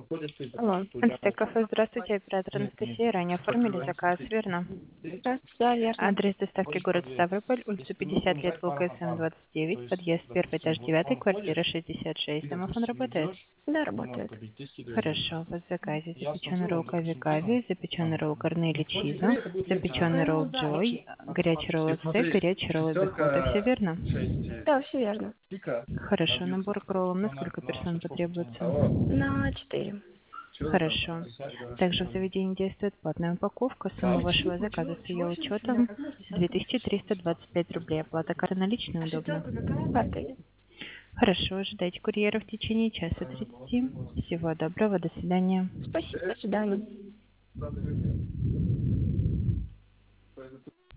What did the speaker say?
Алло. Ансте кафе, здравствуйте, оператор Анастасия. Ранее оформили заказ, верно? Да, верно. Адрес доставки город Ставрополь, улица 50 лет, ВЛКСМ 29, подъезд 1, этаж 9, квартира 66. Домофон работает? Да, работает. Хорошо, в заказе запеченный ролл Кави Кави, запеченный ролл Корнели Чиза, запеченный ролл Джой, горячий ролл Ацтек, горячий ролл Бихота. Все верно? Да, все верно. Хорошо, набор к роллам на сколько персон потребуется? На 4. Хорошо. Также в заведении действует платная упаковка. Сумма вашего заказа с ее учетом 2325 рублей. Оплата карты наличной удобно. Картой. Хорошо, ожидайте курьера в течение часа 30. Всего доброго, до свидания. Спасибо, до свидания.